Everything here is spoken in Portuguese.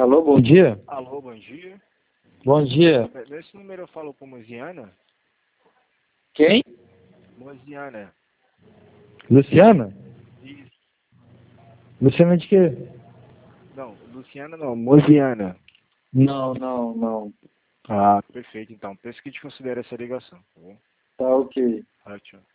Alô, bom dia. Alô, bom dia. Bom dia. Nesse número eu falo com Moziana? Quem? Moziana. Luciana? Isso. Luciana de quê? Não, Luciana não, Moziana. Não. Ah, perfeito então. Penso que te considera essa ligação, tá bom? Tá ok. Ah, tchau.